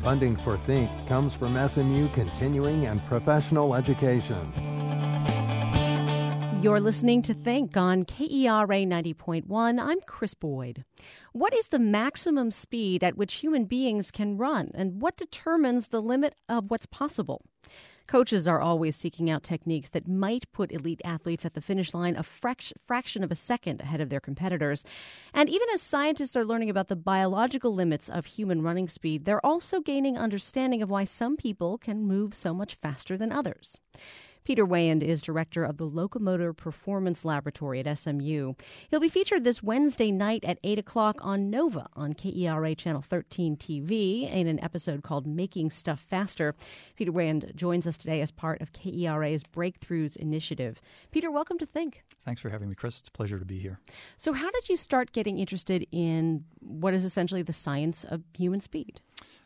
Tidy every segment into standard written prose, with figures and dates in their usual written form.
Funding for Think comes from SMU Continuing and Professional Education. You're listening to Think on KERA 90.1. I'm Chris Boyd. What is the maximum speed at which human beings can run, and what determines the limit of what's possible? Coaches are always seeking out techniques that might put elite athletes at the finish line a fraction of a second ahead of their competitors. And even as scientists are learning about the biological limits of human running speed, they're also gaining understanding of why some people can move so much faster than others. Peter Weyand is director of the Locomotor Performance Laboratory at SMU. He'll be featured this Wednesday night at 8 o'clock on Nova on KERA Channel 13 TV in an episode called Making Stuff Faster. Peter Weyand joins us today as part of KERA's Breakthroughs Initiative. Peter, welcome to Think. Thanks for having me, Chris. It's a pleasure to be here. So how did you start getting interested in what is essentially the science of human speed?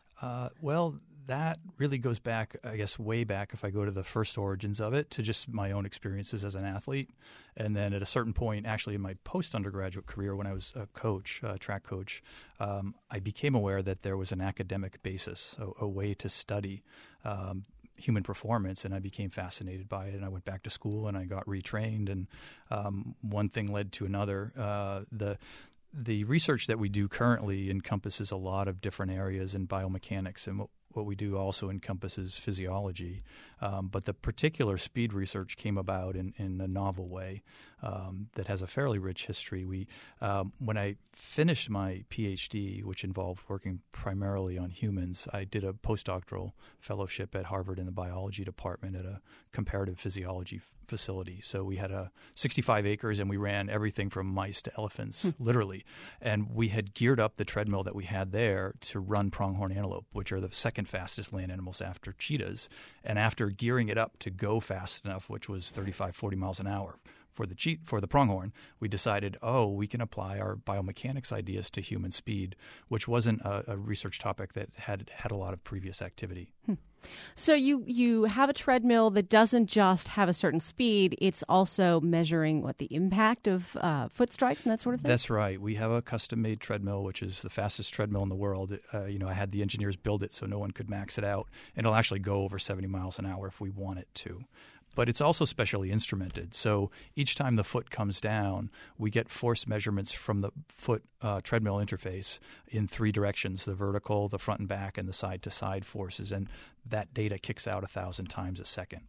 That really goes back, I guess, way back, if I go to the first origins of it, to just my own experiences as an athlete. And then at a certain point, actually in my post-undergraduate career, when I was a coach, track coach, I became aware that there was an academic basis, a way to study human performance, and I became fascinated by it. And I went back to school and I got retrained, and one thing led to another. The research that we do currently encompasses a lot of different areas in biomechanics, and what we do also encompasses physiology. But the particular speed research came about in a novel way that has a fairly rich history. When I finished my PhD, which involved working primarily on humans, I did a postdoctoral fellowship at Harvard in the biology department at a comparative physiology facility. So we had 65 acres, and we ran everything from mice to elephants, literally. And we had geared up the treadmill that we had there to run pronghorn antelope, which are the second fastest land animals after cheetahs. And after gearing it up to go fast enough, which was 35, 40 miles an hour for the pronghorn, we decided, we can apply our biomechanics ideas to human speed, which wasn't a research topic that had a lot of previous activity. So you have a treadmill that doesn't just have a certain speed, it's also measuring the impact of foot strikes and that sort of thing? That's right. We have a custom-made treadmill, which is the fastest treadmill in the world. I had the engineers build it so no one could max it out, and it'll actually go over 70 miles an hour if we want it to. But it's also specially instrumented. So each time the foot comes down, we get force measurements from the foot treadmill interface in three directions: the vertical, the front and back, and the side-to-side forces. And that data kicks out 1,000 times a second.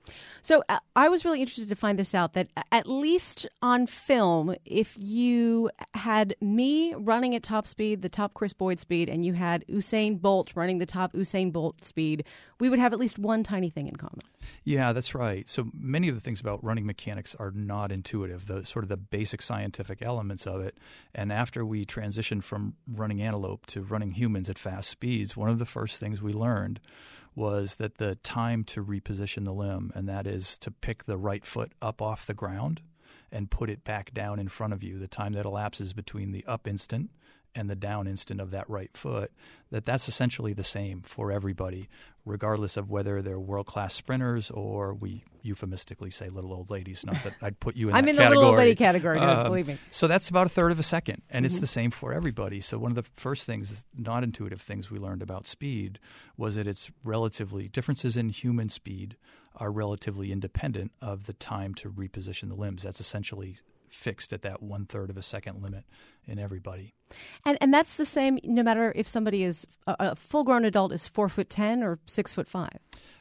So I was really interested to find this out, that at least on film, if you had me running at top speed, the top Chris Boyd speed, and you had Usain Bolt running the top Usain Bolt speed, we would have at least one tiny thing in common. Yeah, that's right. So many of the things about running mechanics are not intuitive, the basic scientific elements of it. And after we transitioned from running antelope to running humans at fast speeds, one of the first things we learned was that the time to reposition the limb, and that is to pick the right foot up off the ground and put it back down in front of you, the time that elapses between the up instant and the down instant of that right foot, that's essentially the same for everybody, regardless of whether they're world-class sprinters or we euphemistically say little old ladies. Not that I'd put you in that category. I'm in the little old lady category, no, believe me. So that's about a third of a second, and it's the same for everybody. So one of the first things, not intuitive things we learned about speed was that differences in human speed are relatively independent of the time to reposition the limbs. That's essentially fixed at that 1/3 of a second limit in everybody. And that's the same no matter if somebody is a full-grown adult is 4'10" or 6'5".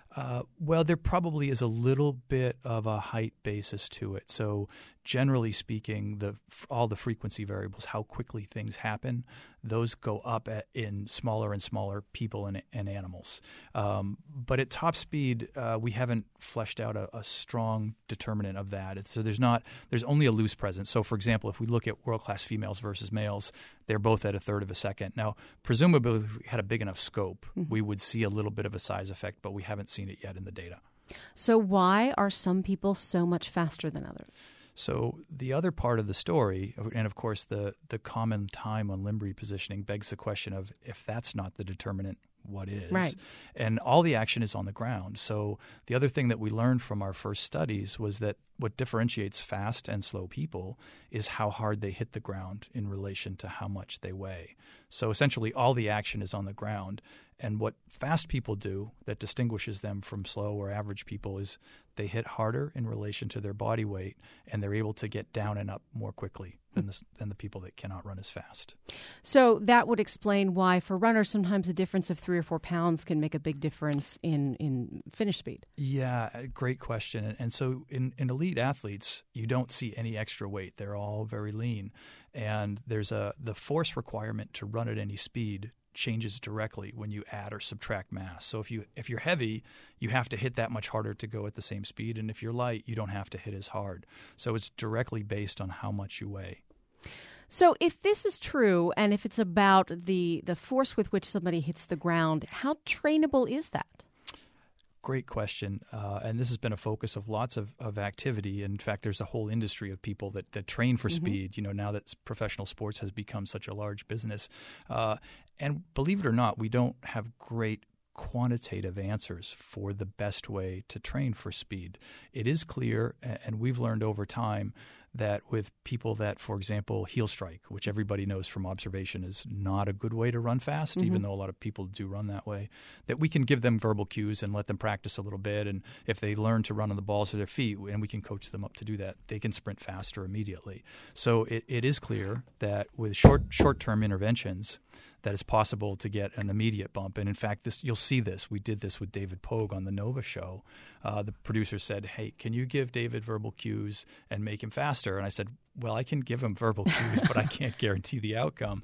Well, there probably is a little bit of a height basis to it. So generally speaking, all the frequency variables, how quickly things happen, those go up in smaller and smaller people and animals. But at top speed, we haven't fleshed out a strong determinant of that. There's only a loose presence. So for example, if we look at world-class females versus males, they're both at 1/3 of a second. Now, presumably, if we had a big enough scope, we would see a little bit of a size effect, but we haven't seen it yet in the data. So why are some people so much faster than others? So the other part of the story, and of course the common time on limb repositioning, begs the question of, if that's not the determinant, what is. Right. And all the action is on the ground. So the other thing that we learned from our first studies was that what differentiates fast and slow people is how hard they hit the ground in relation to how much they weigh. So essentially all the action is on the ground. And what fast people do that distinguishes them from slow or average people is they hit harder in relation to their body weight, and they're able to get down and up more quickly than the people that cannot run as fast. So that would explain why, for runners, sometimes a difference of 3 or 4 pounds can make a big difference in finish speed. Yeah, great question. And so in elite athletes, you don't see any extra weight. They're all very lean. And there's the force requirement to run at any speed changes directly when you add or subtract mass. So if you're heavy, you have to hit that much harder to go at the same speed, and if you're light, you don't have to hit as hard. So it's directly based on how much you weigh. So if this is true, and if it's about the force with which somebody hits the ground, how trainable is that? Great question. And this has been a focus of lots of activity. In fact, there's a whole industry of people that train for speed, now that professional sports has become such a large business. And believe it or not, we don't have great quantitative answers for the best way to train for speed. It is clear, and we've learned over time, that with people that, for example, heel strike, which everybody knows from observation is not a good way to run fast, even though a lot of people do run that way, that we can give them verbal cues and let them practice a little bit. And if they learn to run on the balls of their feet, and we can coach them up to do that, they can sprint faster immediately. So it is clear that with short-term interventions, that it's possible to get an immediate bump. And in fact, you'll see this. We did this with David Pogue on the Nova show. The producer said, "Hey, can you give David verbal cues and make him faster?" And I said, "Well, I can give him verbal cues, but I can't guarantee the outcome."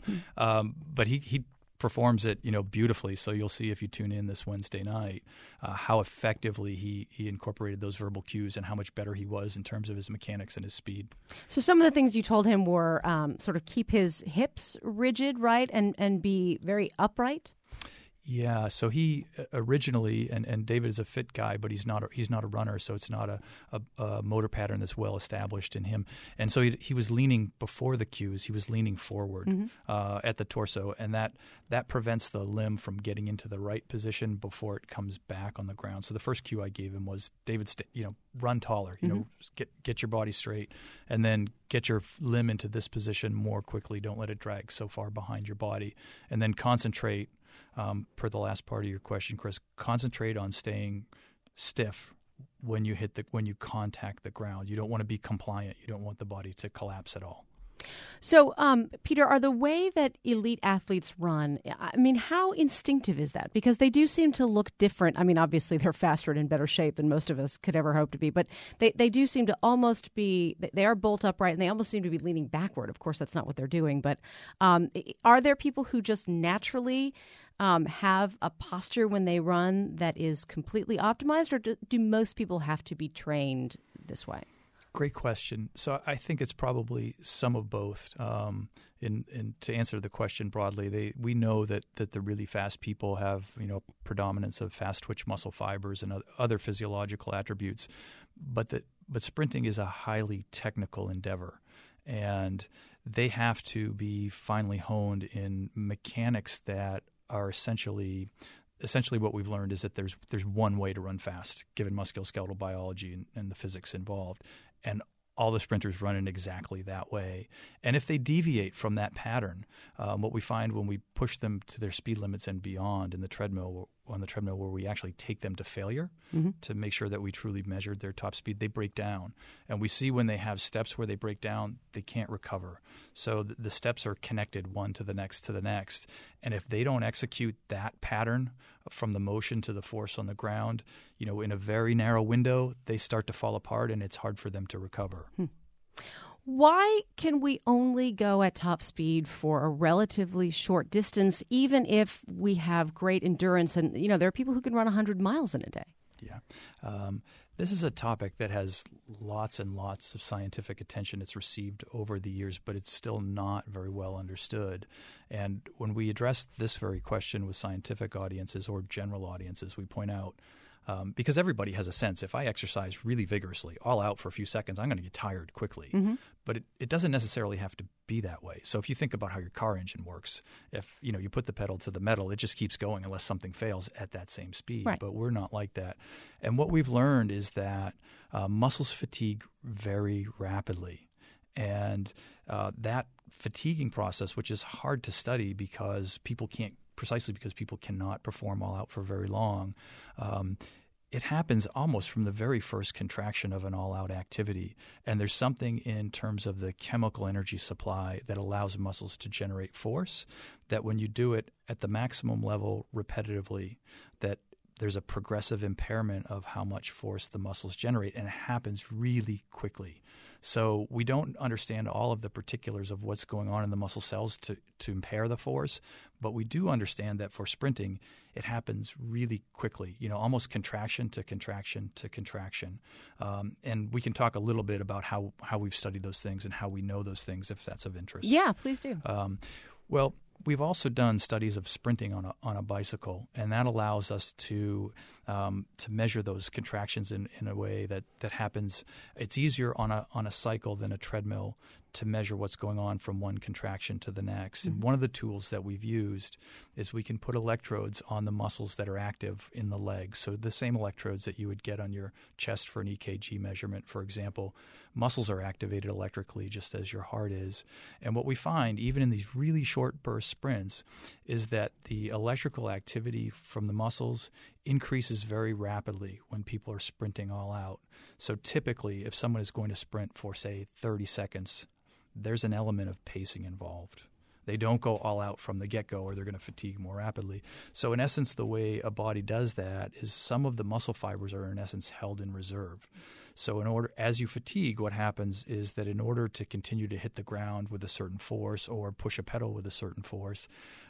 But he performs it, beautifully. So you'll see if you tune in this Wednesday night how effectively he incorporated those verbal cues and how much better he was in terms of his mechanics and his speed. So some of the things you told him were sort of keep his hips rigid, right, and be very upright. Yeah, so he originally, and David is a fit guy, but he's not a runner, so it's not a motor pattern that's well established in him. And so he was leaning before the cues. He was leaning forward at the torso, and that prevents the limb from getting into the right position before it comes back on the ground. So the first cue I gave him was, David, run taller. Get your body straight, and then get your limb into this position more quickly. Don't let it drag so far behind your body, and then concentrate. Per the last part of your question, Chris, concentrate on staying stiff when you contact the ground. You don't want to be compliant. You don't want the body to collapse at all. So, Peter, are the way that elite athletes run, how instinctive is that? Because they do seem to look different. Obviously they're faster and in better shape than most of us could ever hope to be, but they do seem to almost be, they are bolt upright and they almost seem to be leaning backward. Of course, that's not what they're doing, but are there people who just naturally have a posture when they run that is completely optimized, or do most people have to be trained this way? Great question. So I think it's probably some of both. In to answer the question broadly, we know that the really fast people have predominance of fast twitch muscle fibers and other physiological attributes, but sprinting is a highly technical endeavor, and they have to be finely honed in mechanics that are essentially what we've learned is that there's one way to run fast, given musculoskeletal biology and the physics involved. And all the sprinters run in exactly that way. And if they deviate from that pattern, what we find when we push them to their speed limits and beyond on the treadmill where we actually take them to failure to make sure that we truly measured their top speed, they break down. And we see when they have steps where they break down, they can't recover. So the steps are connected one to the next. And if they don't execute that pattern from the motion to the force on the ground, in a very narrow window, they start to fall apart and it's hard for them to recover. Why can we only go at top speed for a relatively short distance, even if we have great endurance? And, there are people who can run 100 miles in a day. Yeah. This is a topic that has lots and lots of scientific attention it's received over the years, but it's still not very well understood. And when we address this very question with scientific audiences or general audiences, we point out Because everybody has a sense, if I exercise really vigorously, all out for a few seconds, I'm going to get tired quickly. But it doesn't necessarily have to be that way. So if you think about how your car engine works, if you put the pedal to the metal, it just keeps going unless something fails at that same speed. Right. But we're not like that. And what we've learned is that muscles fatigue very rapidly. And that fatiguing process, which is hard to study because people cannot perform all out for very long, it happens almost from the very first contraction of an all-out activity. And there's something in terms of the chemical energy supply that allows muscles to generate force, that when you do it at the maximum level repetitively, that there's a progressive impairment of how much force the muscles generate, and it happens really quickly. So we don't understand all of the particulars of what's going on in the muscle cells to impair the force, but we do understand that for sprinting, it happens really quickly, almost contraction to contraction to contraction. And we can talk a little bit about how we've studied those things and how we know those things, if that's of interest. Yeah, please do. Well, we've also done studies of sprinting on a bicycle, and that allows us to measure those contractions in a way that happens. It's easier on a cycle than a treadmill to measure what's going on from one contraction to the next. And one of the tools that we've used is we can put electrodes on the muscles that are active in the legs. So the same electrodes that you would get on your chest for an EKG measurement, for example. Muscles are activated electrically just as your heart is. And what we find, even in these really short burst sprints, is that the electrical activity from the muscles increases very rapidly when people are sprinting all out. So typically, if someone is going to sprint for, say, 30 seconds, there's an element of pacing involved. They don't go all out from the get-go, or they're going to fatigue more rapidly. So in essence, the way a body does that is some of the muscle fibers are in essence held in reserve. So as you fatigue, what happens is that in order to continue to hit the ground with a certain force or push a pedal with a certain force,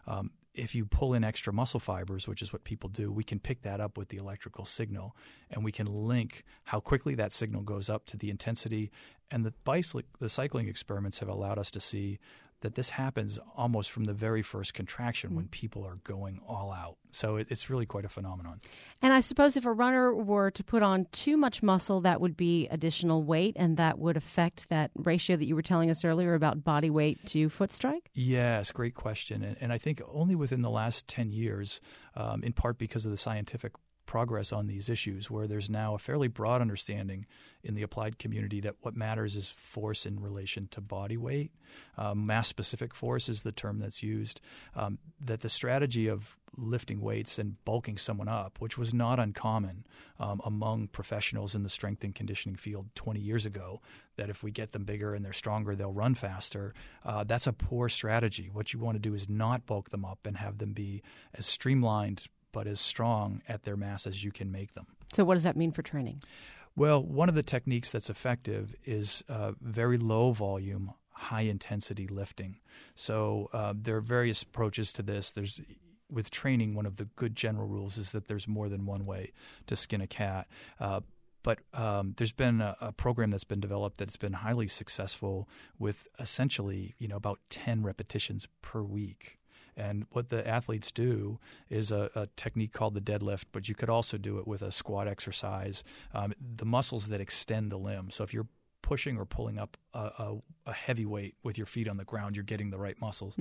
if you pull in extra muscle fibers, which is what people do, we can pick that up with the electrical signal, and we can link how quickly that signal goes up to the intensity. And the cycling experiments have allowed us to see that this happens almost from the very first contraction when people are going all out. So it's really quite a phenomenon. And I suppose if a runner were to put on too much muscle, that would be additional weight, and that would affect that ratio that you were telling us earlier about body weight to foot strike? Yes, great question. And I think only within the last 10 years, in part because of the scientific progress on these issues, where there's now a fairly broad understanding in the applied community that what matters is force in relation to body weight. Mass-specific force is the term that's used. That the strategy of lifting weights and bulking someone up, which was not uncommon among professionals in the strength and conditioning field 20 years ago, that if we get them bigger and they're stronger, they'll run faster. That's a poor strategy. What you want to do is not bulk them up and have them be as streamlined but as strong at their mass as you can make them. So what does that mean for training? Well, one of the techniques that's effective is very low volume, high intensity lifting. So there are various approaches to this. With training, one of the good general rules is that there's more than one way to skin a cat. But there's been a program that's been developed that's been highly successful with essentially, about 10 repetitions per week. And what the athletes do is a technique called the deadlift, but you could also do it with a squat exercise, the muscles that extend the limb. So if you're pushing or pulling up a heavy weight with your feet on the ground, you're getting the right muscles.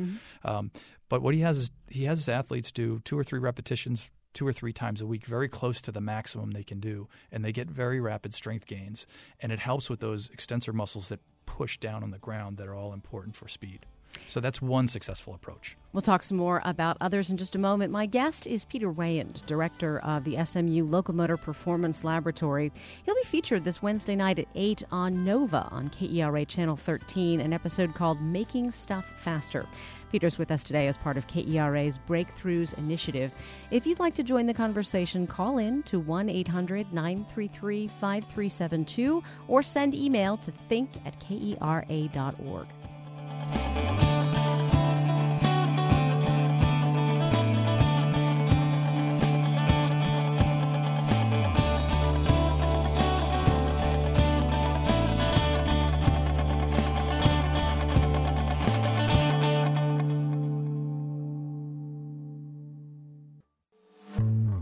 But what he has his athletes do 2 or 3 repetitions 2 or 3 times a week, very close to the maximum they can do, and they get very rapid strength gains. And it helps with those extensor muscles that push down on the ground that are all important for speed. So that's one successful approach. We'll talk some more about others in just a moment. My guest is Peter Weyand, director of the SMU Locomotor Performance Laboratory. He'll be featured this Wednesday night at 8 on Nova on KERA Channel 13, an episode called Making Stuff Faster. Peter's with us today as part of KERA's Breakthroughs Initiative. If you'd like to join the conversation, call in to 1-800-933-5372 or send email to think@kera.org.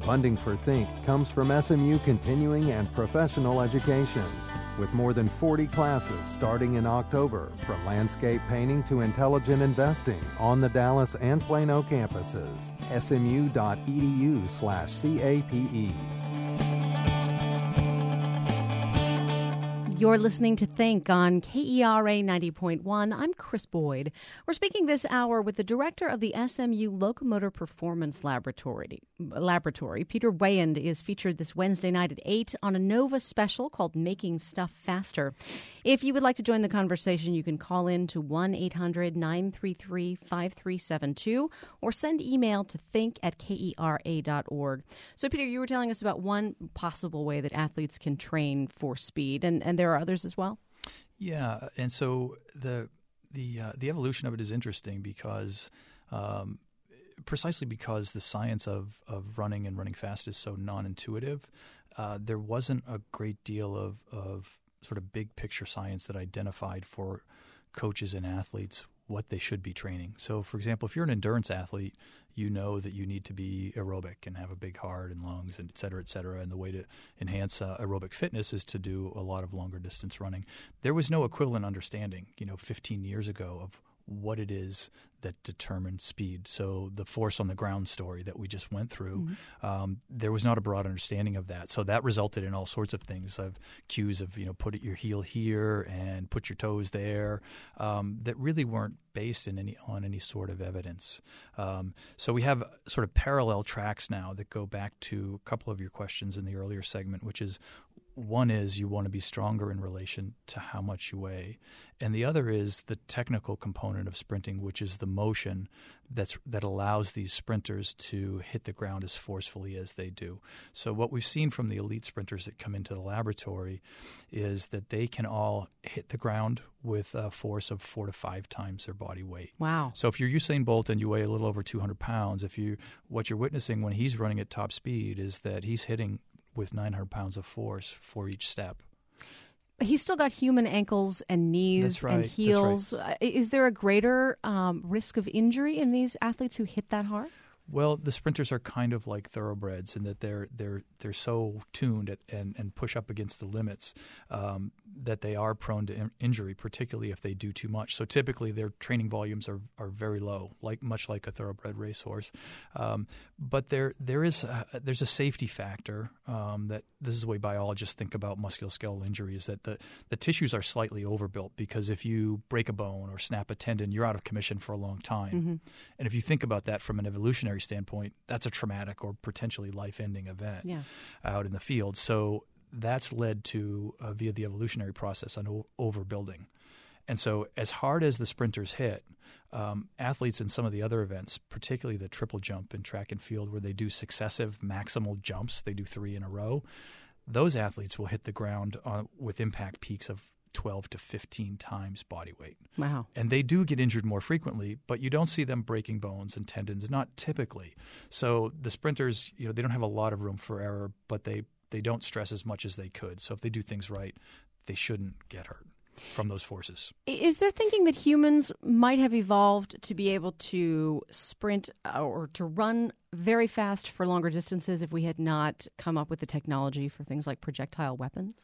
Funding for Think comes from SMU Continuing and Professional Education, with more than 40 classes starting in October, from landscape painting to intelligent investing on the Dallas and Plano campuses. smu.edu/CAPE. You're listening to Think on KERA 90.1. I'm Chris Boyd. We're speaking this hour with the director of the SMU Locomotor Performance Laboratory. Peter Weyand is featured this Wednesday night at 8 on a Nova special called Making Stuff Faster. If you would like to join the conversation, you can call in to 1-800-933-5372 or send email to think@kera.org. So, Peter, you were telling us about one possible way that athletes can train for speed, and there are others as well? Yeah, and so the evolution of it is interesting because precisely because the science of running and running fast is so non-intuitive, there wasn't a great deal of sort of big picture science that identified for coaches and athletes what they should be training. So, for example, if you're an endurance athlete, you know that you need to be aerobic and have a big heart and lungs and et cetera, and the way to enhance aerobic fitness is to do a lot of longer distance running. There was no equivalent understanding, 15 years ago of what it is that determines speed. So the force on the ground story that we just went through, there was not a broad understanding of that. So that resulted in all sorts of things, of cues of, put your heel here and put your toes there, that really weren't based on any sort of evidence. So we have sort of parallel tracks now that go back to a couple of your questions in the earlier segment, which is, one is you want to be stronger in relation to how much you weigh, and the other is the technical component of sprinting, which is the motion that allows these sprinters to hit the ground as forcefully as they do. So what we've seen from the elite sprinters that come into the laboratory is that they can all hit the ground with a force of 4 to 5 times their body weight. Wow. So if you're Usain Bolt and you weigh a little over 200 pounds, what you're witnessing when he's running at top speed is that he's hitting with 900 pounds of force for each step. He's still got human ankles and knees and heels. Right. Is there a greater risk of injury in these athletes who hit that hard? Well, the sprinters are kind of like thoroughbreds in that they're so tuned and push up against the limits that they are prone to injury, particularly if they do too much. So typically their training volumes are very low, much like a thoroughbred racehorse. But there's a safety factor that this is the way biologists think about musculoskeletal injury, is that the tissues are slightly overbuilt, because if you break a bone or snap a tendon, you're out of commission for a long time. Mm-hmm. And if you think about that from an evolutionary standpoint, that's a traumatic or potentially life-ending event out in the field. So that's led to, via the evolutionary process, an overbuilding. And so as hard as the sprinters hit, athletes in some of the other events, particularly the triple jump in track and field, where they do successive maximal jumps, they do 3 in a row, those athletes will hit the ground with impact peaks of 12 to 15 times body weight. Wow. And they do get injured more frequently, but you don't see them breaking bones and tendons, not typically. So the sprinters, they don't have a lot of room for error, but they don't stress as much as they could. So if they do things right, they shouldn't get hurt from those forces. Is there thinking that humans might have evolved to be able to sprint or to run very fast for longer distances if we had not come up with the technology for things like projectile weapons?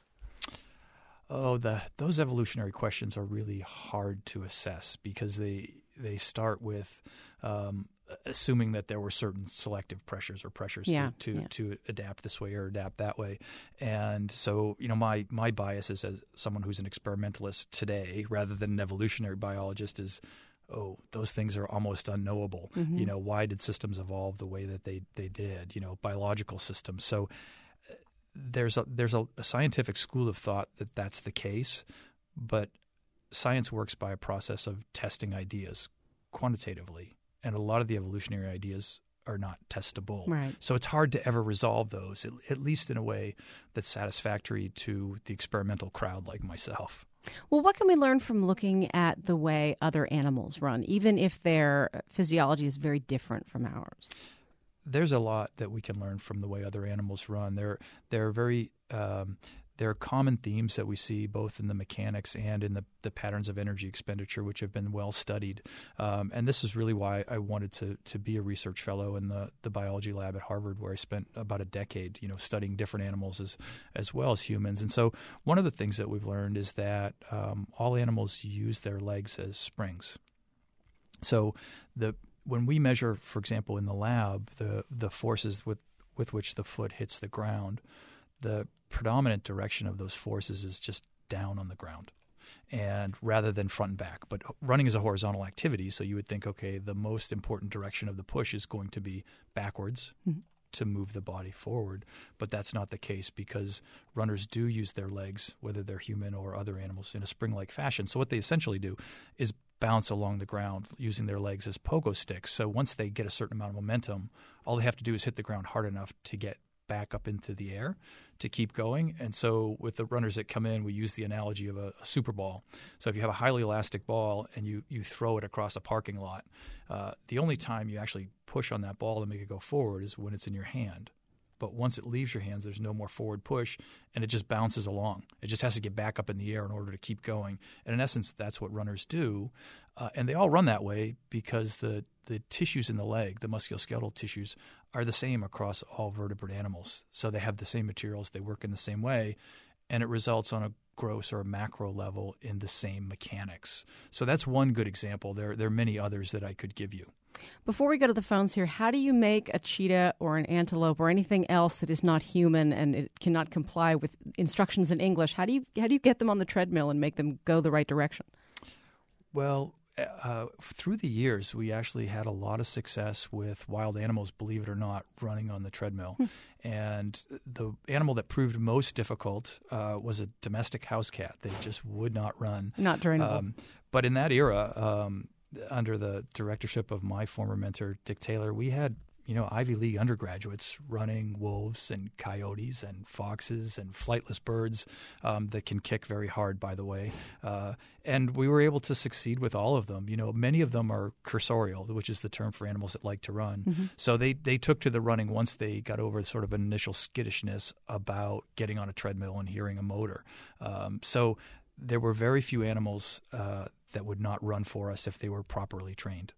Oh, those evolutionary questions are really hard to assess, because they start with assuming that there were certain selective pressures or pressures to adapt this way or adapt that way. And so, my bias is as someone who's an experimentalist today rather than an evolutionary biologist is, those things are almost unknowable. Mm-hmm. Why did systems evolve the way that they did, biological systems? So there's a scientific school of thought that that's the case, but science works by a process of testing ideas quantitatively, and a lot of the evolutionary ideas are not testable. Right. So it's hard to ever resolve those, at least in a way that's satisfactory to the experimental crowd like myself. Well, what can we learn from looking at the way other animals run, even if their physiology is very different from ours? There's a lot that we can learn from the way other animals run. They're very there are common themes that we see both in the mechanics and in the patterns of energy expenditure, which have been well studied. And this is really why I wanted to be a research fellow in the biology lab at Harvard, where I spent about a decade, studying different animals as well as humans. And so one of the things that we've learned is that all animals use their legs as springs. So when we measure, for example, in the lab, the forces with which the foot hits the ground, the predominant direction of those forces is just down on the ground, and rather than front and back. But running is a horizontal activity, so you would think, okay, the most important direction of the push is going to be backwards to move the body forward. But that's not the case, because runners do use their legs, whether they're human or other animals, in a spring-like fashion. So what they essentially do is bounce along the ground using their legs as pogo sticks. So once they get a certain amount of momentum, all they have to do is hit the ground hard enough to get back up into the air to keep going. And so with the runners that come in, we use the analogy of a super ball. So if you have a highly elastic ball and you throw it across a parking lot, the only time you actually push on that ball to make it go forward is when it's in your hand. But once it leaves your hands, there's no more forward push, and it just bounces along. It just has to get back up in the air in order to keep going. And in essence, that's what runners do. And they all run that way because the tissues in the leg, the musculoskeletal tissues, are the same across all vertebrate animals. So they have the same materials, they work in the same way, and it results on a gross or a macro level in the same mechanics. So that's one good example. There are many others that I could give you. Before we go to the phones here, how do you make a cheetah or an antelope or anything else that is not human and it cannot comply with instructions in English? How do you get them on the treadmill and make them go the right direction? Well, through the years, we actually had a lot of success with wild animals, believe it or not, running on the treadmill. And the animal that proved most difficult was a domestic house cat. They just would not run. Not trainable. But in that era, under the directorship of my former mentor, Dick Taylor, we had Ivy League undergraduates running wolves and coyotes and foxes and flightless birds that can kick very hard, by the way. And we were able to succeed with all of them. Many of them are cursorial, which is the term for animals that like to run. Mm-hmm. So they took to the running once they got over sort of an initial skittishness about getting on a treadmill and hearing a motor. So there were very few animals that would not run for us if they were properly trained.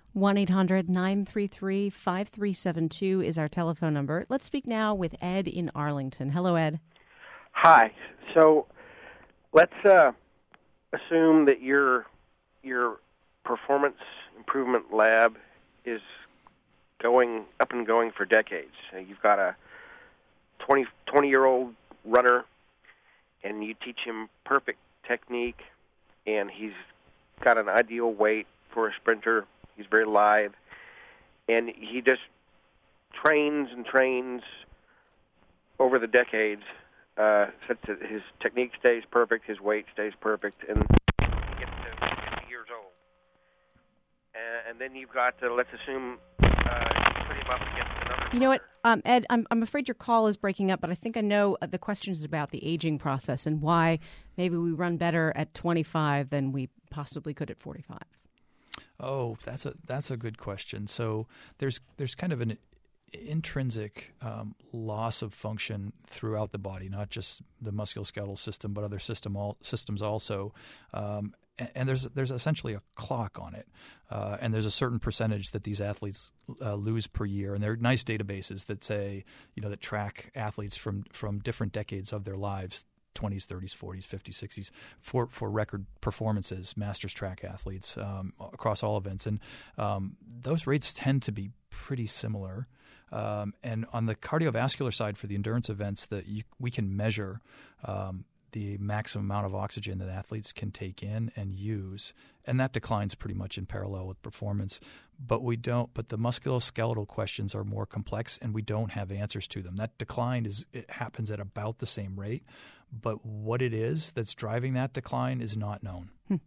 1-800-933-5372 is our telephone number. Let's speak now with Ed in Arlington. Hello, Ed. Hi. So let's assume that your performance improvement lab is going up and going for decades. You've got a 20-year-old runner, and you teach him perfect technique, and he's got an ideal weight for a sprinter. He's very lithe, and he just trains and trains over the decades such that his technique stays perfect, his weight stays perfect, and he gets to 50 years old. And then you've got to, let's assume, put him up against another. You know what, Ed, I'm afraid your call is breaking up, but I think I know the question is about the aging process and why maybe we run better at 25 than we possibly could at 45. Oh, that's a good question. So there's kind of an intrinsic loss of function throughout the body, not just the musculoskeletal system, but other systems also. And there's essentially a clock on it, and there's a certain percentage that these athletes lose per year. And there are nice databases that say, that track athletes from different decades of their lives, 20s, 30s, 40s, 50s, 60s, for record performances, masters track athletes across all events. And those rates tend to be pretty similar. And on the cardiovascular side for the endurance events, we can measure the maximum amount of oxygen that athletes can take in and use, and that declines pretty much in parallel with performance. But the musculoskeletal questions are more complex, and we don't have answers to them. That decline happens at about the same rate, but what it is that's driving that decline is not known.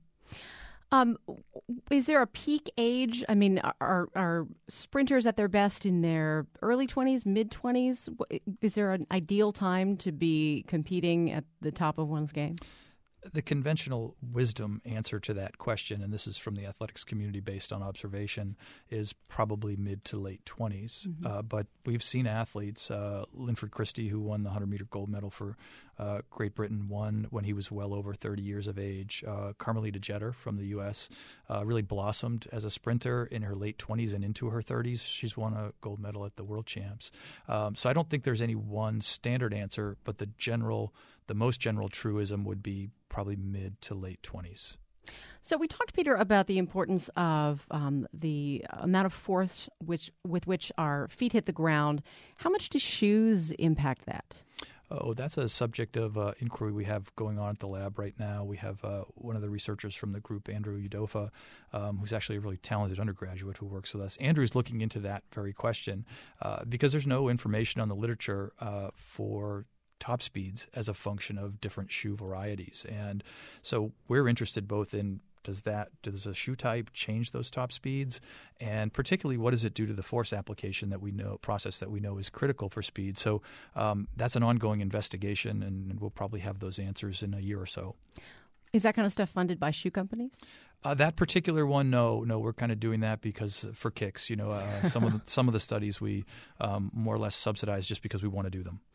Is there a peak age? I mean, are sprinters at their best in their early 20s, mid-20s? Is there an ideal time to be competing at the top of one's game? The conventional wisdom answer to that question, and this is from the athletics community based on observation, is probably mid to late 20s. But we've seen athletes, Linford Christie, who won the 100-meter gold medal for Great Britain, won when he was well over 30 years of age. Carmelita Jeter from the U.S. Really blossomed as a sprinter in her late 20s and into her 30s. She's won a gold medal at the World Champs. So I don't think there's any one standard answer, but the most general truism would be probably mid to late 20s. So we talked, Peter, about the importance of the amount of force with which our feet hit the ground. How much do shoes impact that? Oh, that's a subject of inquiry we have going on at the lab right now. We have one of the researchers from the group, Andrew Udofa, who's actually a really talented undergraduate who works with us. Andrew's looking into that very question because there's no information on the literature for top speeds as a function of different shoe varieties. And so we're interested both in does a shoe type change those top speeds, and particularly what does it do to the force application process that we know is critical for speed. So that's an ongoing investigation, and we'll probably have those answers in a year or so. Is that kind of stuff funded by shoe companies? That particular one, no, we're kind of doing that because for kicks. Some of the studies we more or less subsidize just because we want to do them.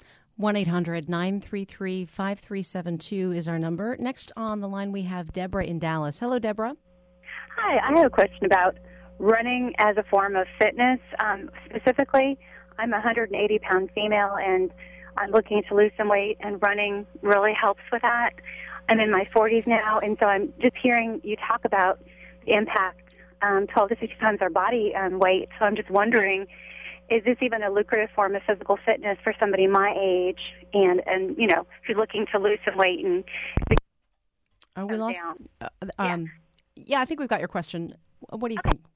1-800-933-5372 is our number. Next on the line, we have Deborah in Dallas. Hello, Deborah. Hi, I have a question about running as a form of fitness. Specifically, I'm a 180-pound female, and I'm looking to lose some weight, and running really helps with that. I'm in my 40s now, and so I'm just hearing you talk about the impact 12 to 50 times our body weight. So I'm just wondering, is this even a lucrative form of physical fitness for somebody my age and if you're looking to lose some weight and we lost down? Yeah, I think we've got your question. What do you think?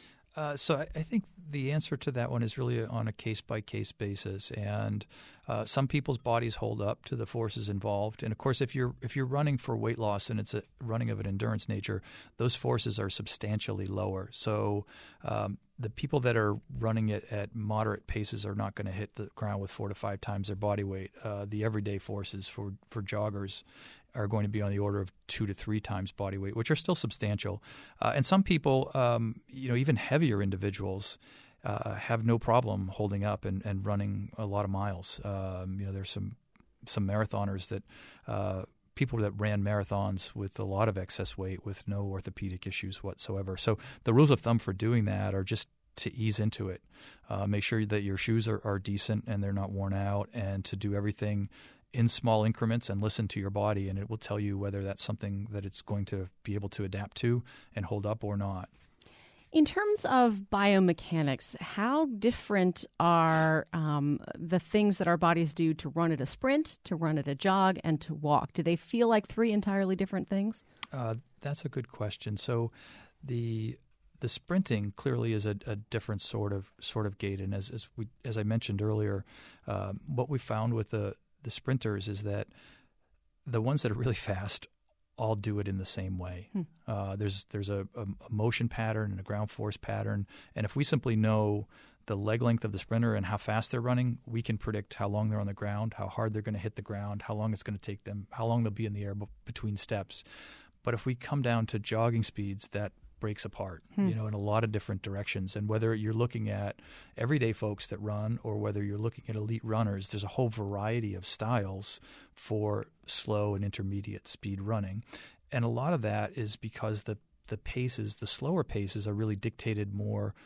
So I think the answer to that one is really on a case-by-case basis, and some people's bodies hold up to the forces involved. And of course, if you're running for weight loss and it's a running of an endurance nature, those forces are substantially lower. So the people that are running it at moderate paces are not going to hit the ground with 4 to 5 times their body weight. The everyday forces for joggers are going to be on the order of 2 to 3 times body weight, which are still substantial. And some people, even heavier individuals, have no problem holding up and running a lot of miles. There's some marathoners that people that ran marathons with a lot of excess weight with no orthopedic issues whatsoever. So the rules of thumb for doing that are just to ease into it. Make sure that your shoes are decent and they're not worn out, and to do everything in small increments and listen to your body, and it will tell you whether that's something that it's going to be able to adapt to and hold up or not. In terms of biomechanics, how different are the things that our bodies do to run at a sprint, to run at a jog, and to walk? Do they feel like 3 entirely different things? That's a good question. So the sprinting clearly is a different sort of gait, and as I mentioned earlier, what we found with the sprinters is that the ones that are really fast all do it in the same way. There's a motion pattern and a ground force pattern, and if we simply know the leg length of the sprinter and how fast they're running, we can predict how long they're on the ground, how hard they're going to hit the ground, how long it's going to take them, how long they'll be in the air between steps. But if we come down to jogging speeds, that breaks apart, in a lot of different directions. And whether you're looking at everyday folks that run or whether you're looking at elite runners, there's a whole variety of styles for slow and intermediate speed running. And a lot of that is because the slower paces are really dictated more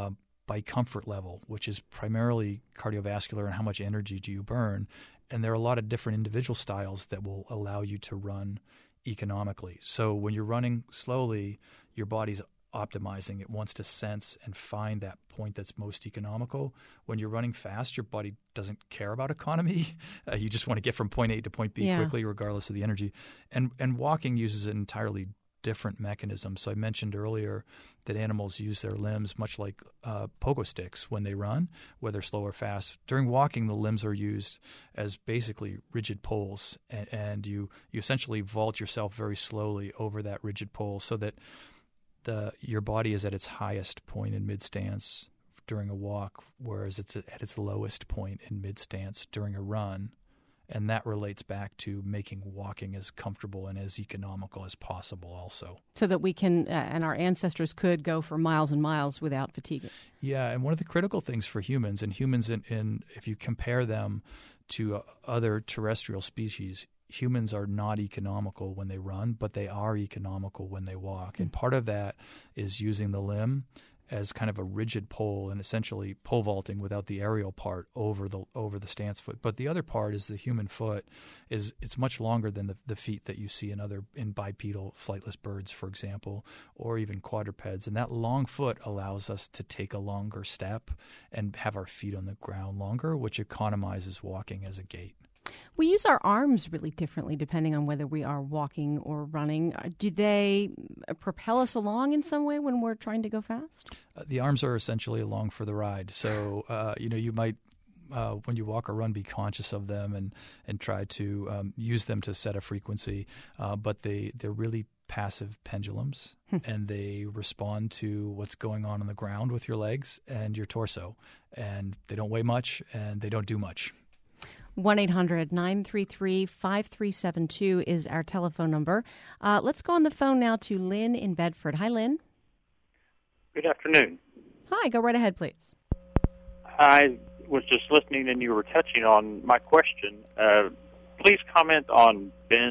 by comfort level, which is primarily cardiovascular and how much energy do you burn. And there are a lot of different individual styles that will allow you to run economically. So when you're running slowly, your body's optimizing. It wants to sense and find that point that's most economical. When you're running fast, your body doesn't care about economy. You just want to get from point A to point B quickly, regardless of the energy. And walking uses an entirely different mechanism. So I mentioned earlier that animals use their limbs much like pogo sticks when they run, whether slow or fast. During walking, the limbs are used as basically rigid poles, and you essentially vault yourself very slowly over that rigid pole so that your body is at its highest point in mid-stance during a walk, whereas it's at its lowest point in mid-stance during a run. And that relates back to making walking as comfortable and as economical as possible also. So that we can, and our ancestors could go for miles and miles without fatigue. Yeah, and one of the critical things for humans, and humans in if you compare them to other terrestrial species, humans are not economical when they run, but they are economical when they walk. And part of that is using the limb as kind of a rigid pole and essentially pole vaulting without the aerial part over the stance foot. But the other part is the human foot it's much longer than the feet that you see in bipedal flightless birds, for example, or even quadrupeds. And that long foot allows us to take a longer step and have our feet on the ground longer, which economizes walking as a gait. We use our arms really differently depending on whether we are walking or running. Do they propel us along in some way when we're trying to go fast? The arms are essentially along for the ride. So, you might, when you walk or run, be conscious of them and try to use them to set a frequency. But they're really passive pendulums, and they respond to what's going on the ground with your legs and your torso. And they don't weigh much, and they don't do much. 1-800-933-5372 is our telephone number. Let's go on the phone now to Lynn in Bedford. Hi, Lynn. Good afternoon. Hi, go right ahead, please. I was just listening and you were touching on my question. Please comment on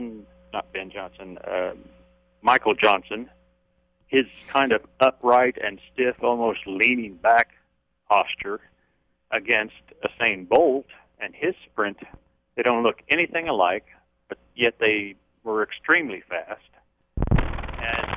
Michael Johnson, his kind of upright and stiff, almost leaning back posture against Usain Bolt. And his sprint, they don't look anything alike, but yet they were extremely fast. And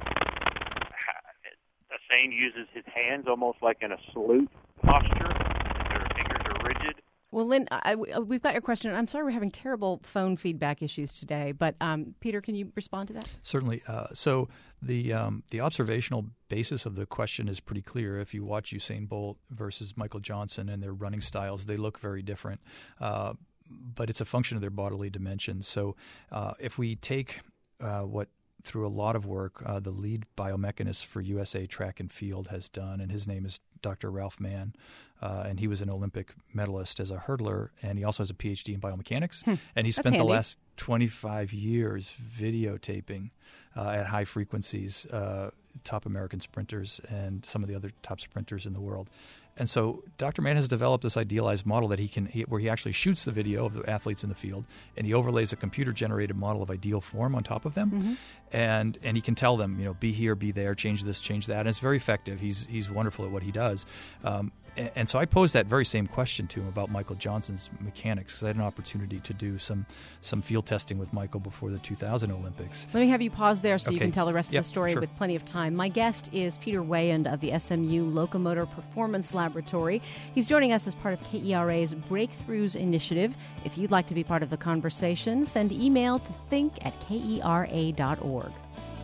Usain uses his hands almost like in a salute posture. Their fingers are rigid. Well, Lynn, we've got your question. I'm sorry we're having terrible phone feedback issues today, but Peter, can you respond to that? Certainly. So the observational basis of the question is pretty clear. If you watch Usain Bolt versus Michael Johnson and their running styles, they look very different, but it's a function of their bodily dimensions. So if we take what through a lot of work, the lead biomechanist for USA Track and Field has done, and his name is Dr. Ralph Mann, and he was an Olympic medalist as a hurdler, and he also has a PhD in biomechanics, and he spent the last 25 years videotaping at high frequencies top American sprinters and some of the other top sprinters in the world. And so Dr. Mann has developed this idealized model that where he actually shoots the video of the athletes in the field, and he overlays a computer-generated model of ideal form on top of them, and he can tell them, be here, be there, change this, change that, and it's very effective. He's wonderful at what he does. And so I posed that very same question to him about Michael Johnson's mechanics, because I had an opportunity to do some field testing with Michael before the 2000 Olympics. Let me have you pause there so you can tell the rest of the story sure. with plenty of time. My guest is Peter Weyand of the SMU Locomotor Performance Laboratory. He's joining us as part of KERA's Breakthroughs Initiative. If you'd like to be part of the conversation, send email to think@kera.org.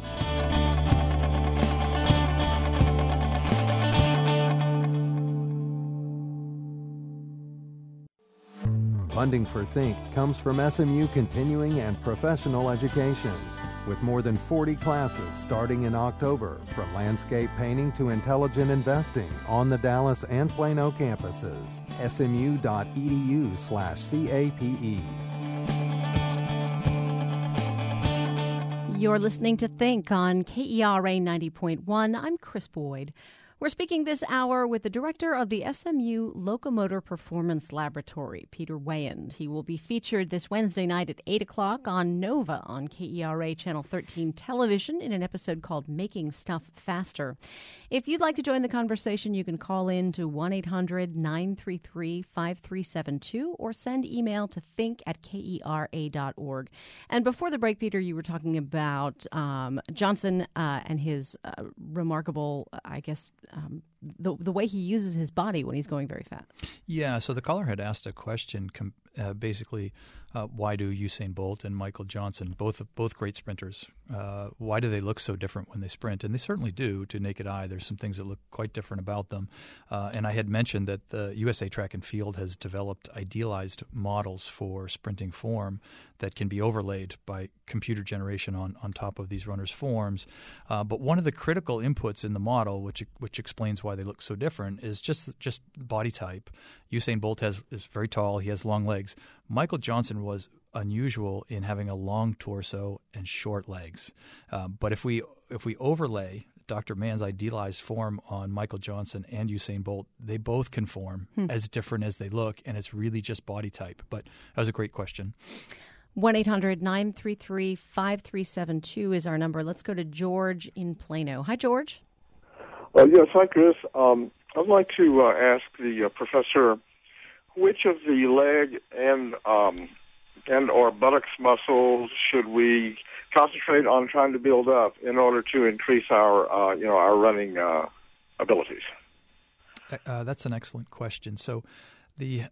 Funding for Think comes from SMU Continuing and Professional Education, with more than 40 classes starting in October, from landscape painting to intelligent investing on the Dallas and Plano campuses. smu.edu/CAPE. You're listening to Think on KERA 90.1. I'm Chris Boyd. We're speaking this hour with the director of the SMU Locomotor Performance Laboratory, Peter Weyand. He will be featured this Wednesday night at 8 o'clock on Nova on KERA Channel 13 television in an episode called Making Stuff Faster. If you'd like to join the conversation, you can call in to 1-800-933-5372 or send email to think@kera.org. And before the break, Peter, you were talking about Johnson and his remarkable, the way he uses his body when he's going very fast. Yeah, so the caller had asked a question, basically, why do Usain Bolt and Michael Johnson, both great sprinters, why do they look so different when they sprint? And they certainly do to naked eye. There's some things that look quite different about them. And I had mentioned that the USA Track and Field has developed idealized models for sprinting form that can be overlaid by computer generation on top of these runners' forms. But one of the critical inputs in the model, which explains why they look so different, is just body type. Usain Bolt is very tall. He has long legs. legs. Michael Johnson was unusual in having a long torso and short legs. But if we overlay Dr. Mann's idealized form on Michael Johnson and Usain Bolt, they both conform as different as they look, and it's really just body type. But that was a great question. 1-800-933-5372 is our number. Let's go to George in Plano. Hi, George. Yes, hi, Chris. I'd like to ask the professor which of the leg and or buttocks muscles should we concentrate on trying to build up in order to increase our our running abilities? That's an excellent question. So, in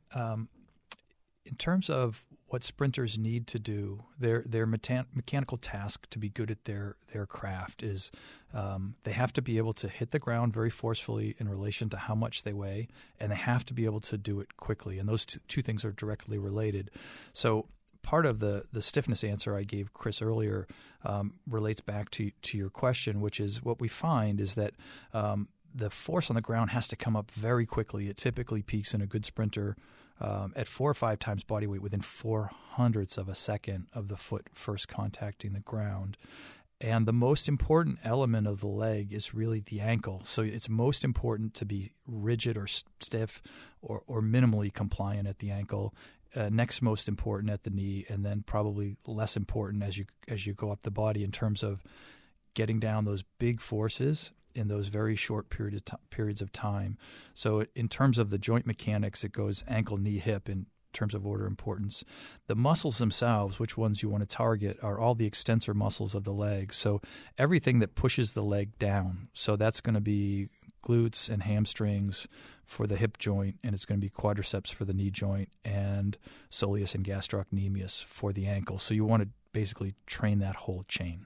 terms of what sprinters need to do, their mechanical task to be good at their craft is they have to be able to hit the ground very forcefully in relation to how much they weigh, and they have to be able to do it quickly. And those two things are directly related. So part of the stiffness answer I gave Chris earlier relates back to your question, which is what we find is that the force on the ground has to come up very quickly. It typically peaks in a good sprinter at 4 or 5 times body weight within 0.04 of a second of the foot first contacting the ground. And the most important element of the leg is really the ankle. So it's most important to be rigid or stiff or minimally compliant at the ankle. Next most important at the knee, and then probably less important as you go up the body in terms of getting down those big forces in those very short periods of time. So in terms of the joint mechanics, it goes ankle, knee, hip in terms of order of importance. The muscles themselves, which ones you want to target, are all the extensor muscles of the leg. So everything that pushes the leg down. So that's going to be glutes and hamstrings for the hip joint, and it's going to be quadriceps for the knee joint, and soleus and gastrocnemius for the ankle. So you want to basically train that whole chain.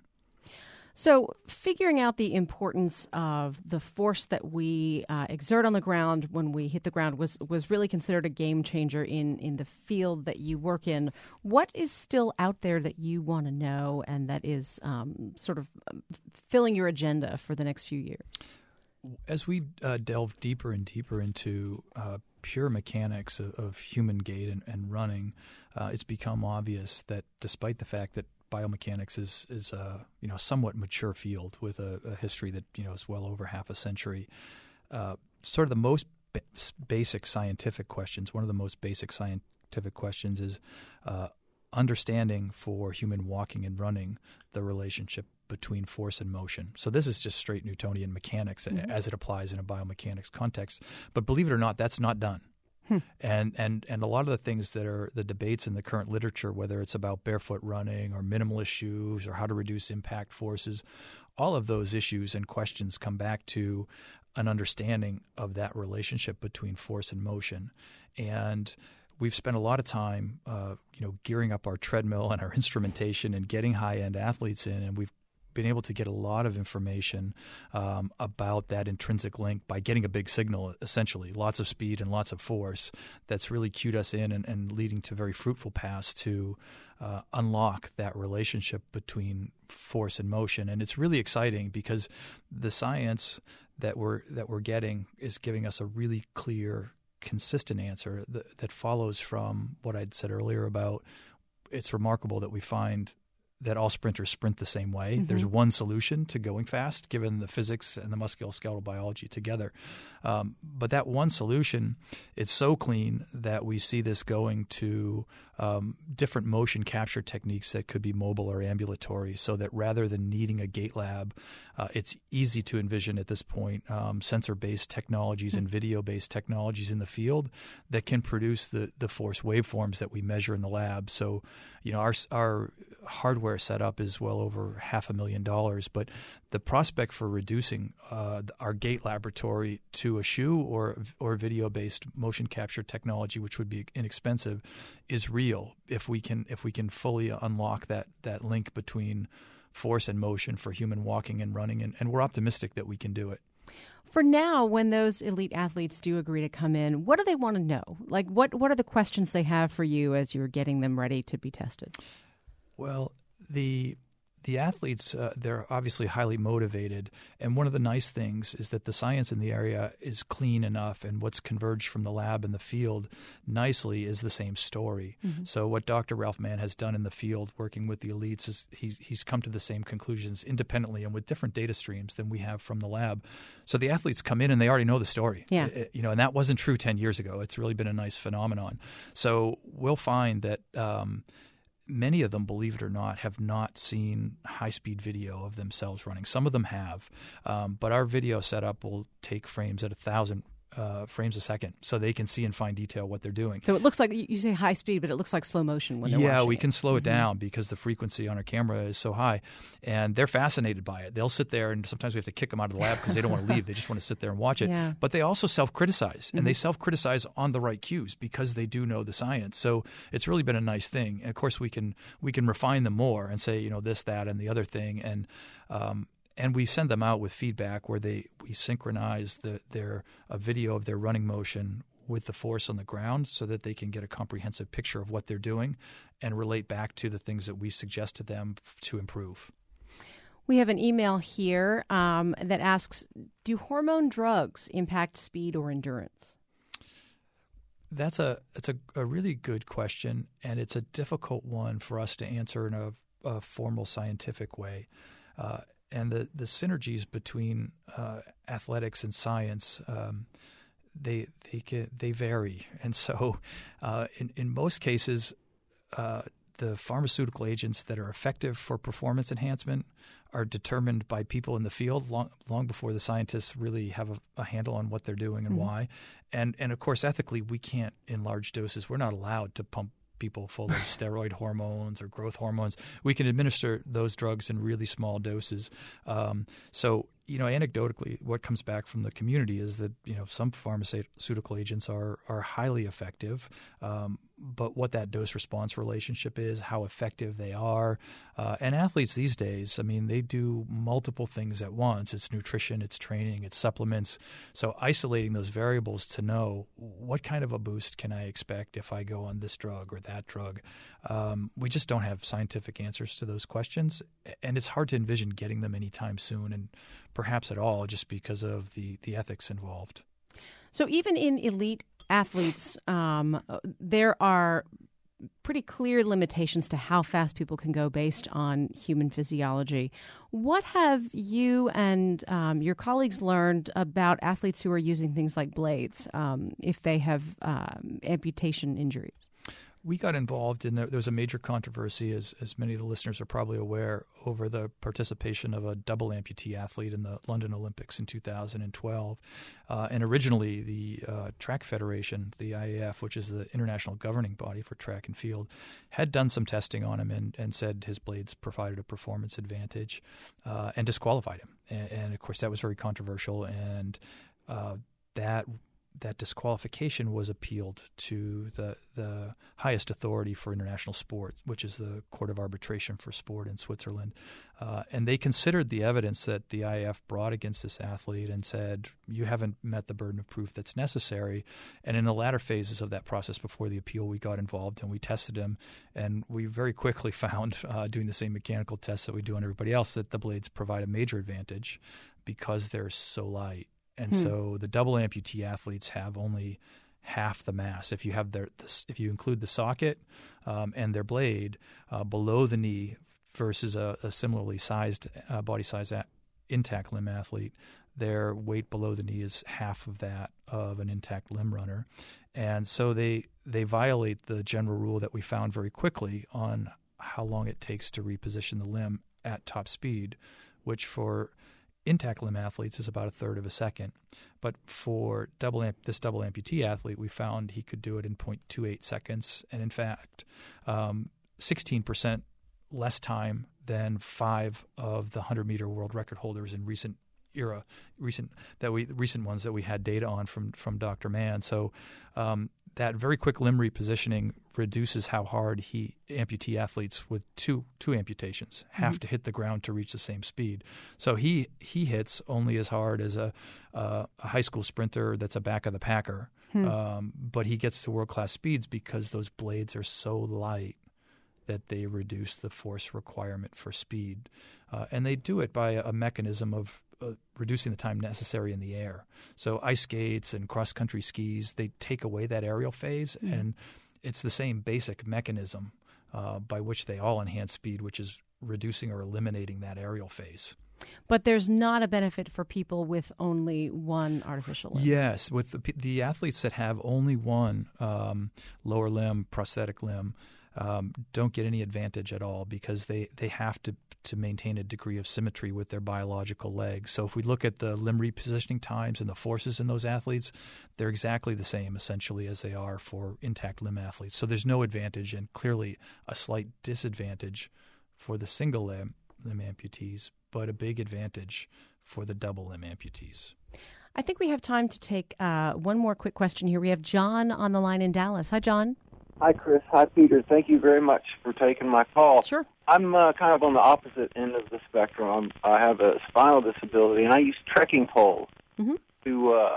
So figuring out the importance of the force that we exert on the ground when we hit the ground was really considered a game changer in the field that you work in. What is still out there that you want to know and that is sort of filling your agenda for the next few years? As we delve deeper and deeper into pure mechanics of human gait and running, it's become obvious that despite the fact that biomechanics is a somewhat mature field with a history that is well over half a century, sort of the most basic scientific questions. One of the most basic scientific questions is understanding for human walking and running the relationship between force and motion. So this is just straight Newtonian mechanics as it applies in a biomechanics context. But believe it or not, that's not done. And a lot of the things that are the debates in the current literature, whether it's about barefoot running or minimalist shoes or how to reduce impact forces, all of those issues and questions come back to an understanding of that relationship between force and motion. And we've spent a lot of time, gearing up our treadmill and our instrumentation and getting high-end athletes in, and we've been able to get a lot of information about that intrinsic link by getting a big signal, essentially, lots of speed and lots of force that's really cued us in and leading to very fruitful paths to unlock that relationship between force and motion. And it's really exciting because the science that we're getting is giving us a really clear, consistent answer that follows from what I'd said earlier about it's remarkable that we find that all sprinters sprint the same way. There's one solution to going fast, given the physics and the musculoskeletal biology together. But that one solution is so clean that we see this going to different motion capture techniques that could be mobile or ambulatory, so that rather than needing a gait lab, it's easy to envision at this point sensor-based technologies and video-based technologies in the field that can produce the force waveforms that we measure in the lab. So, our hardware setup is well over $500,000, but the prospect for reducing our gait laboratory to a shoe or video-based motion capture technology, which would be inexpensive, is real if we can fully unlock that link between force and motion for human walking and running, and we're optimistic that we can do it. For now, when those elite athletes do agree to come in, what do they want to know? Like, what are the questions they have for you as you're getting them ready to be tested? Well, the the athletes, they're obviously highly motivated. And one of the nice things is that the science in the area is clean enough, and what's converged from the lab and the field nicely is the same story. Mm-hmm. So what Dr. Ralph Mann has done in the field working with the elites is he's come to the same conclusions independently and with different data streams than we have from the lab. So the athletes come in and they already know the story. Yeah. And that wasn't true 10 years ago. It's really been a nice phenomenon. So we'll find that many of them, believe it or not, have not seen high-speed video of themselves running. Some of them have, but our video setup will take frames at 1,000 frames a second, so they can see in fine detail what they're doing. So it looks like, you say high speed, but it looks like slow motion when they're watching. Yeah, we can slow it down because the frequency on our camera is so high, and they're fascinated by it. They'll sit there, and sometimes we have to kick them out of the lab because they don't want to leave. They just want to sit there and watch it. Yeah. But they also self-criticize, and they self-criticize on the right cues because they do know the science. So it's really been a nice thing. And of course, we can refine them more and say, this, that, and the other thing, and we send them out with feedback where we synchronize a video of their running motion with the force on the ground so that they can get a comprehensive picture of what they're doing and relate back to the things that we suggest to them to improve. We have an email here that asks, do hormone drugs impact speed or endurance? It's a really good question, and it's a difficult one for us to answer in a formal scientific way. And the synergies between athletics and science, they vary. And so in most cases, the pharmaceutical agents that are effective for performance enhancement are determined by people in the field long before the scientists really have a handle on what they're doing and why. And of course, ethically, we can't, in large doses, we're not allowed to pump people full of steroid hormones or growth hormones. We can administer those drugs in really small doses. So, anecdotally, what comes back from the community is that, some pharmaceutical agents are highly effective, but what that dose-response relationship is, how effective they are. And athletes these days, they do multiple things at once. It's nutrition, it's training, it's supplements. So isolating those variables to know what kind of a boost can I expect if I go on this drug or that drug. We just don't have scientific answers to those questions, and it's hard to envision getting them anytime soon, and perhaps at all, just because of the ethics involved. So even in elite athletes, there are pretty clear limitations to how fast people can go based on human physiology. What have you and your colleagues learned about athletes who are using things like blades if they have amputation injuries? We got involved in there was a major controversy, as many of the listeners are probably aware, over the participation of a double amputee athlete in the London Olympics in 2012. And originally, the Track Federation, the IAF, which is the international governing body for track and field, had done some testing on him and said his blades provided a performance advantage and disqualified him. And of course, that was very controversial, and that disqualification was appealed to the highest authority for international sport, which is the Court of Arbitration for Sport in Switzerland. And they considered the evidence that the IAF brought against this athlete and said, you haven't met the burden of proof that's necessary. And in the latter phases of that process before the appeal, we got involved and we tested him. And we very quickly found, doing the same mechanical tests that we do on everybody else, that the blades provide a major advantage because they're so light. And so the double amputee athletes have only half the mass. If you have if you include the socket and their blade below the knee versus a similarly sized body size intact limb athlete, their weight below the knee is half of that of an intact limb runner. And so they violate the general rule that we found very quickly on how long it takes to reposition the limb at top speed, which for intact limb athletes is about a third of a second. But for this double amputee athlete, we found he could do it in 0.28 seconds. And in fact, 16% less time than 5 of the 100-meter world record holders in recent ones that we had data on from Dr. Mann. So that very quick limb repositioning reduces how hard amputee athletes with two amputations have to hit the ground to reach the same speed. So he hits only as hard as a high school sprinter that's a back of the packer, but he gets to world-class speeds because those blades are so light that they reduce the force requirement for speed. And they do it by a mechanism of reducing the time necessary in the air. So ice skates and cross-country skis, they take away that aerial phase, and it's the same basic mechanism by which they all enhance speed, which is reducing or eliminating that aerial phase. But there's not a benefit for people with only one artificial limb. Yes, with the athletes that have only one lower limb, prosthetic limb, don't get any advantage at all because they have to maintain a degree of symmetry with their biological legs. So if we look at the limb repositioning times and the forces in those athletes, they're exactly the same essentially as they are for intact limb athletes. So there's no advantage and clearly a slight disadvantage for the single limb amputees, but a big advantage for the double limb amputees. I think we have time to take one more quick question here. We have John on the line in Dallas. Hi, John. Hi, Chris. Hi, Peter. Thank you very much for taking my call. Sure. I'm kind of on the opposite end of the spectrum. I have a spinal disability, and I use trekking poles to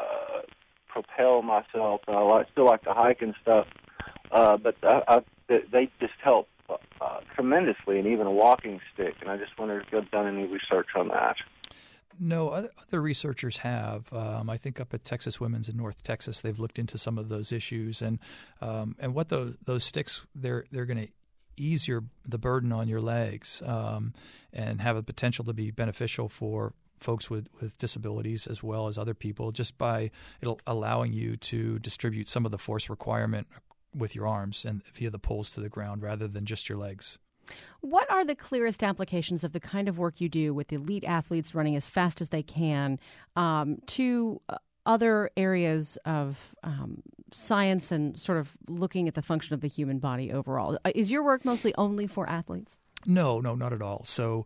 propel myself. I still like to hike and stuff, but they just help tremendously, and even a walking stick. And I just wondered if you've done any research on that. No, other researchers have. I think up at Texas Women's in North Texas, they've looked into some of those issues, and what those sticks they're going to ease the burden on your legs and have a potential to be beneficial for folks with disabilities as well as other people, just by it'll allowing you to distribute some of the force requirement with your arms and via the poles to the ground rather than just your legs. What are the clearest applications of the kind of work you do with elite athletes running as fast as they can to other areas of science and sort of looking at the function of the human body overall? Is your work mostly only for athletes? No, not at all. So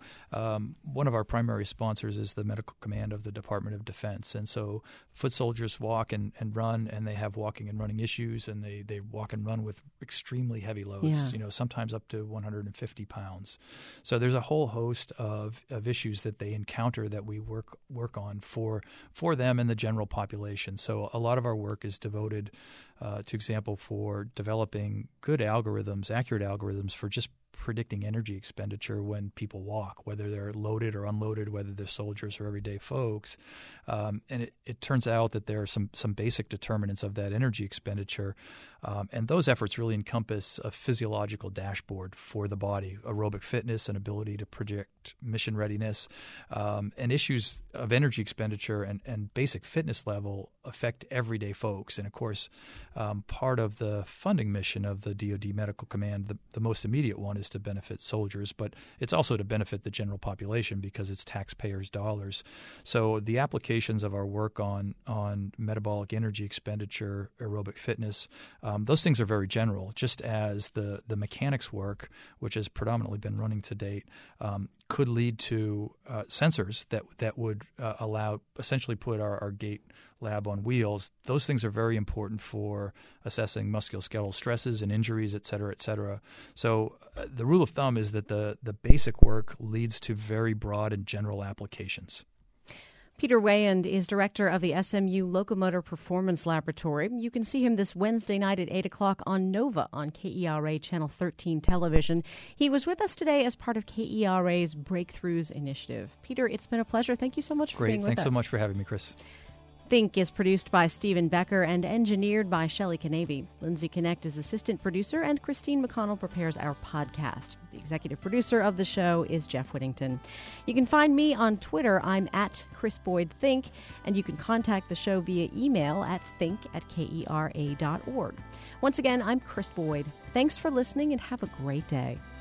one of our primary sponsors is the Medical Command of the Department of Defense. And so foot soldiers walk and run, and they have walking and running issues, and they walk and run with extremely heavy loads, sometimes up to 150 pounds. So there's a whole host of issues that they encounter that we work on for them and the general population. So a lot of our work is devoted, to example, for developing good algorithms, accurate algorithms for just predicting energy expenditure when people walk, whether they're loaded or unloaded, whether they're soldiers or everyday folks. And it turns out that there are some basic determinants of that energy expenditure. And those efforts really encompass a physiological dashboard for the body, aerobic fitness and ability to predict mission readiness, and issues of energy expenditure and basic fitness level affect everyday folks. And, of course, part of the funding mission of the DoD Medical Command, the most immediate one, is to benefit soldiers, but it's also to benefit the general population because it's taxpayers' dollars. So the applications of our work on metabolic energy expenditure, aerobic fitness, those things are very general, just as the mechanics work, which has predominantly been running to date, could lead to sensors that would allow, essentially put our gait lab on wheels. Those things are very important for assessing musculoskeletal stresses and injuries, et cetera, et cetera. So the rule of thumb is that the basic work leads to very broad and general applications. Peter Weyand is director of the SMU Locomotor Performance Laboratory. You can see him this Wednesday night at 8 o'clock on Nova on KERA Channel 13 television. He was with us today as part of KERA's Breakthroughs Initiative. Peter, it's been a pleasure. Thank you so much for being with us. Great. Thanks so much for having me, Chris. Think is produced by Stephen Becker and engineered by Shelley Canavy. Lindsay Connect is assistant producer, and Christine McConnell prepares our podcast. The executive producer of the show is Jeff Whittington. You can find me on Twitter. I'm at Chris Boyd Think, and you can contact the show via email at think@kera.org. Once again, I'm Chris Boyd. Thanks for listening, and have a great day.